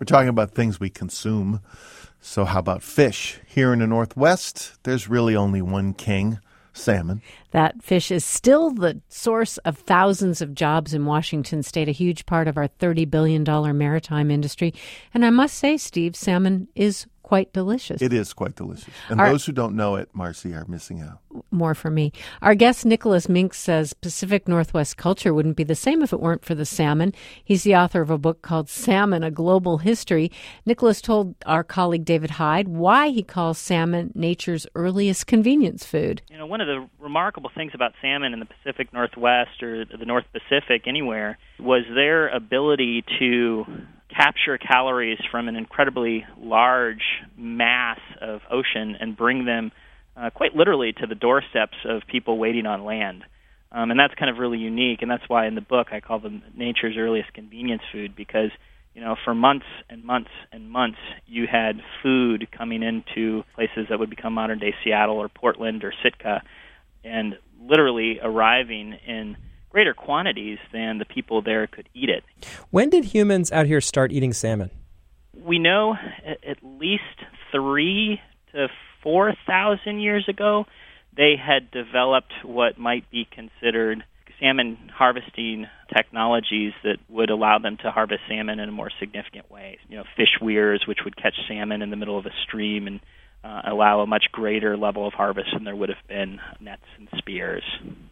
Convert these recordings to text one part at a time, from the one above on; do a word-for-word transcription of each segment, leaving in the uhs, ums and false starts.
We're talking about things we consume. So how about fish? Here in the Northwest, there's really only one king, salmon. That fish is still the source of thousands of jobs in Washington state, a huge part of our thirty billion dollars maritime industry. And I must say, Steve, salmon is quite delicious. It is quite delicious. And Our, those who don't know it, Marcy, are missing out. More for me. Our guest, Nicholas Mink, says Pacific Northwest culture wouldn't be the same if it weren't for the salmon. He's the author of a book called Salmon, A Global History. Nicholas told our colleague David Hyde why he calls salmon nature's earliest convenience food. You know, one of the remarkable things about salmon in the Pacific Northwest or the North Pacific anywhere was their ability to capture calories from an incredibly large mass of ocean and bring them uh, quite literally to the doorsteps of people waiting on land. Um, and that's kind of really unique, and that's why in the book I call them nature's earliest convenience food, because, you know, for months and months and months you had food coming into places that would become modern-day Seattle or Portland or Sitka, and literally arriving in greater quantities than the people there could eat it. When did humans out here start eating salmon? We know at least three to four thousand years ago, they had developed what might be considered salmon harvesting technologies that would allow them to harvest salmon in a more significant way. You know, fish weirs, which would catch salmon in the middle of a stream and uh, allow a much greater level of harvest than there would have been nets and spears.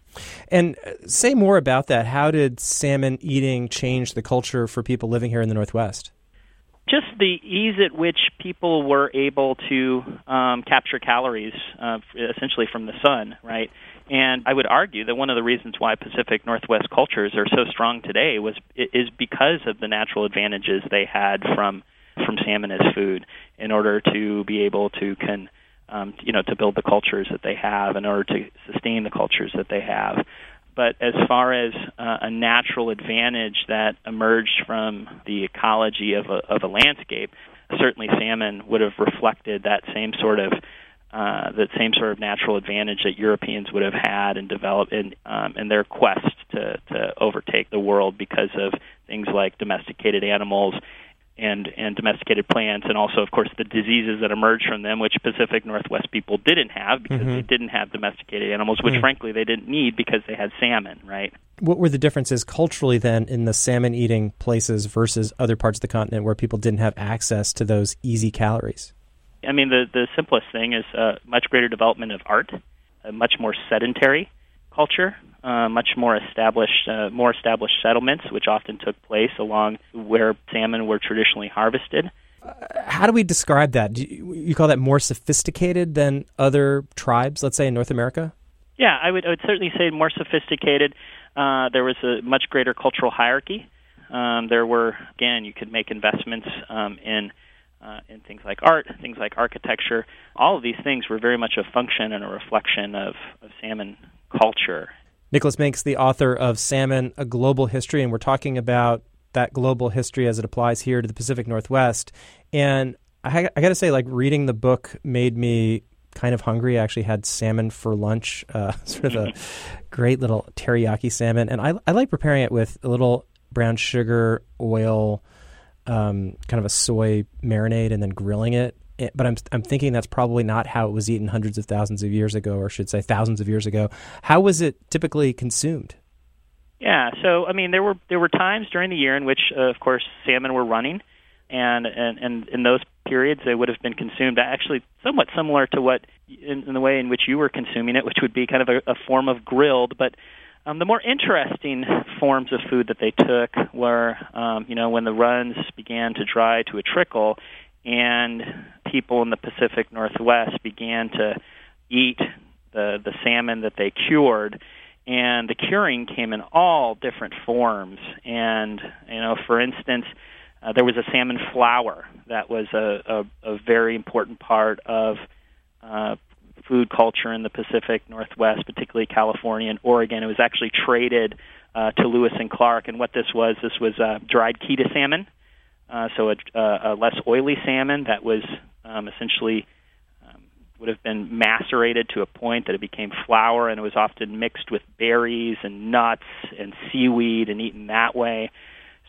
And say more about that. How did salmon eating change the culture for people living here in the Northwest? Just the ease at which people were able to um, capture calories, uh, essentially from the sun, right? And I would argue that one of the reasons why Pacific Northwest cultures are so strong today was is because of the natural advantages they had from from salmon as food in order to be able to con. Um, you know, to build the cultures that they have in order to sustain the cultures that they have. But as far as uh, a natural advantage that emerged from the ecology of a, of a landscape, certainly salmon would have reflected that same sort of uh, that same sort of natural advantage that Europeans would have had and developed in um, in their quest to, to overtake the world because of things like domesticated animals and and domesticated plants, and also, of course, the diseases that emerged from them, which Pacific Northwest people didn't have because mm-hmm. they didn't have domesticated animals, which, mm-hmm. frankly, they didn't need because they had salmon, right? What were the differences culturally, then, in the salmon-eating places versus other parts of the continent where people didn't have access to those easy calories? I mean, the, the simplest thing is uh, much greater development of art, a much more sedentary culture, uh, much more established, uh, more established settlements, which often took place along where salmon were traditionally harvested. Uh, how do we describe that? Do you, you call that more sophisticated than other tribes, let's say, in North America? Yeah, I would, I would certainly say more sophisticated. Uh, there was a much greater cultural hierarchy. Um, there were, again, you could make investments um, in Uh, in things like art, things like architecture. All of these things were very much a function and a reflection of, of salmon culture. Nicholas Mink's the author of Salmon, A Global History, and we're talking about that global history as it applies here to the Pacific Northwest. And I, I got to say, like, reading the book made me kind of hungry. I actually had salmon for lunch, uh, sort of a great little teriyaki salmon. And I, I like preparing it with a little brown sugar, oil, Um, kind of a soy marinade, and then grilling it. it. But I'm I'm thinking that's probably not how it was eaten hundreds of thousands of years ago, or I should say thousands of years ago. How was it typically consumed? Yeah, so I mean, there were there were times during the year in which, uh, of course, salmon were running, and, and and in those periods they would have been consumed actually somewhat similar to what in, in the way in which you were consuming it, which would be kind of a, a form of grilled, but. Um, the more interesting forms of food that they took were, um, you know, when the runs began to dry to a trickle and people in the Pacific Northwest began to eat the, the salmon that they cured, and the curing came in all different forms. And, you know, for instance, uh, there was a salmon flour that was a, a, a very important part of uh food culture in the Pacific Northwest, particularly California and Oregon. It was actually traded uh, to Lewis and Clark, and what this was, this was uh, dried Keta salmon, uh, so a, a less oily salmon that was um, essentially um, would have been macerated to a point that it became flour, and it was often mixed with berries and nuts and seaweed and eaten that way.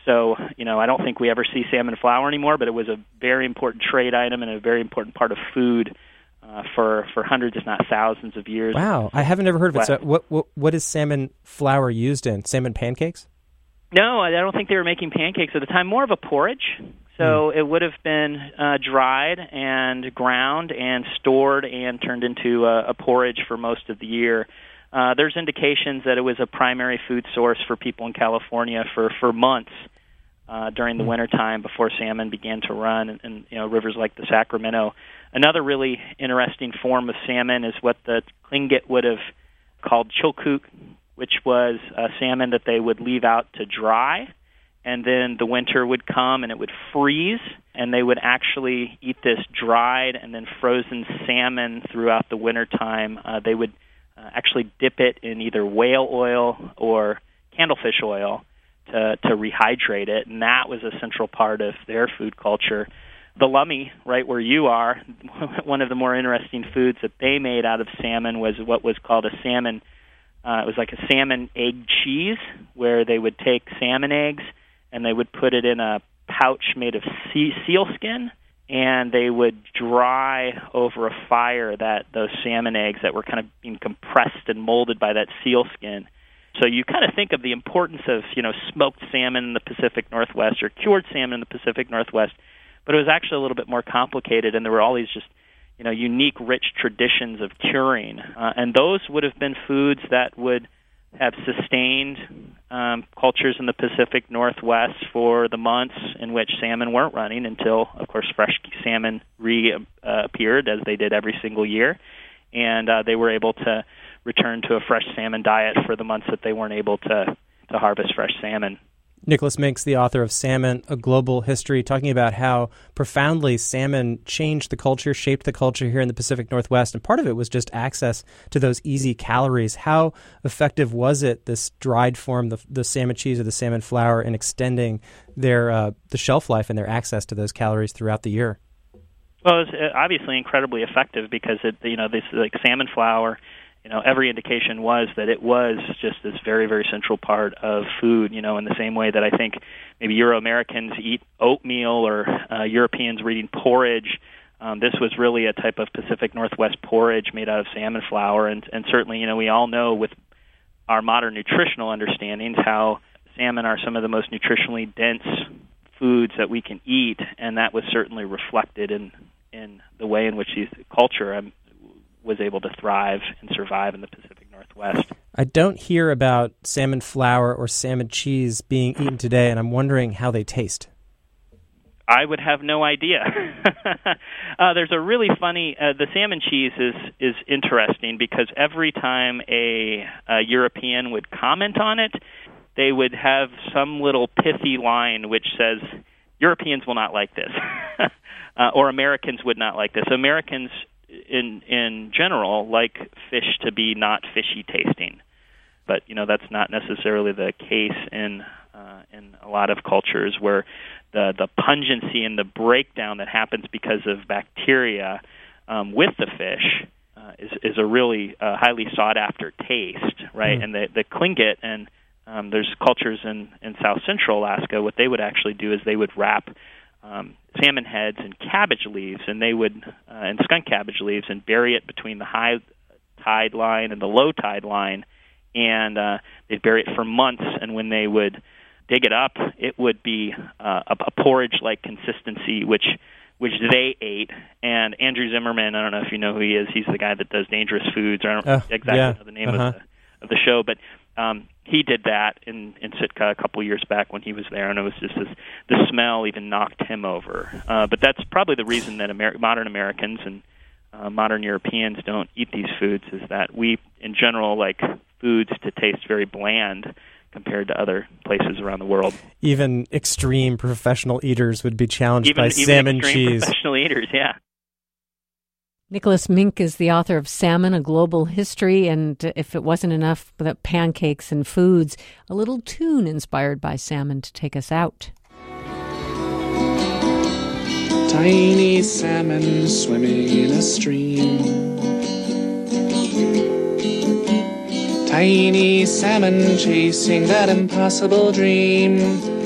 So, you know, I don't think we ever see salmon flour anymore, but it was a very important trade item and a very important part of food uh, for for hundreds, if not thousands, of years. Wow, I haven't ever heard of it. So what what what is salmon flour used in? Salmon pancakes? No, I don't think they were making pancakes at the time. More of a porridge. So mm. it would have been uh, dried and ground and stored and turned into a, a porridge for most of the year. Uh, there's indications that it was a primary food source for people in California for, for months uh, during the mm. wintertime before salmon began to run in, in you know rivers like the Sacramento. Another really interesting form of salmon is what the Tlingit would have called chilkoot, which was a salmon that they would leave out to dry, and then the winter would come and it would freeze, and they would actually eat this dried and then frozen salmon throughout the wintertime. Uh, they would uh, actually dip it in either whale oil or candlefish oil to, to rehydrate it, and that was a central part of their food culture. The lummi, right where you are, one of the more interesting foods that they made out of salmon was what was called a salmon Uh, it was like a salmon egg cheese, where they would take salmon eggs and they would put it in a pouch made of sea, seal skin, and they would dry over a fire that those salmon eggs that were kind of being compressed and molded by that seal skin. So you kind of think of the importance of, you know, smoked salmon in the Pacific Northwest or cured salmon in the Pacific Northwest, but it was actually a little bit more complicated, and there were all these just you know, unique, rich traditions of curing. Uh, and those would have been foods that would have sustained um, cultures in the Pacific Northwest for the months in which salmon weren't running until, of course, fresh salmon reappeared, uh, as they did every single year. And uh, they were able to return to a fresh salmon diet for the months that they weren't able to, to harvest fresh salmon. Nicholas Minks, the author of Salmon, A Global History, talking about how profoundly salmon changed the culture, shaped the culture here in the Pacific Northwest. And part of it was just access to those easy calories. How effective was it, this dried form, the, the salmon cheese or the salmon flour, in extending their uh, the shelf life and their access to those calories throughout the year? Well, it's obviously incredibly effective because, it, you know, this like salmon flour, you know, every indication was that it was just this very, very central part of food, you know, in the same way that I think maybe Euro-Americans eat oatmeal or uh, Europeans were eating porridge. Um, this was really a type of Pacific Northwest porridge made out of salmon flour. And, and certainly, you know, we all know with our modern nutritional understandings how salmon are some of the most nutritionally dense foods that we can eat, and that was certainly reflected in, in the way in which these culture um, was able to thrive and survive in the Pacific Northwest. I don't hear about salmon flour or salmon cheese being eaten today, and I'm wondering how they taste. I would have no idea. uh, there's a really funny, uh, the salmon cheese is, is interesting because every time a, a European would comment on it, they would have some little pithy line which says, Europeans will not like this, uh, or Americans would not like this. Americans in in general like fish to be not fishy tasting, but you know that's not necessarily the case in uh, in a lot of cultures where the the pungency and the breakdown that happens because of bacteria um, with the fish uh, is is a really uh, highly sought after taste, right? Mm. And the the Tlingit and um, there's cultures in in South Central Alaska. What they would actually do is they would wrap Um, salmon heads and cabbage leaves, and they would uh, and skunk cabbage leaves, and bury it between the high tide line and the low tide line, and uh, they'd bury it for months. And when they would dig it up, it would be uh, a, a porridge-like consistency, which which they ate. And Andrew Zimmerman, I don't know if you know who he is. He's the guy that does Dangerous Foods. I don't uh, exactly yeah. know the name uh-huh. of the of the show, but um, he did that in, in Sitka a couple years back when he was there, and it was just this, the smell even knocked him over. Uh, but that's probably the reason that Amer- modern Americans and uh, modern Europeans don't eat these foods, is that we, in general, like foods to taste very bland compared to other places around the world. Even extreme professional eaters would be challenged even, by even salmon extreme cheese. Professional eaters, yeah. Nicholas Mink is the author of Salmon, A Global History, and if it wasn't enough with pancakes and foods, a little tune inspired by salmon to take us out. Tiny salmon swimming in a stream. Tiny salmon chasing that impossible dream.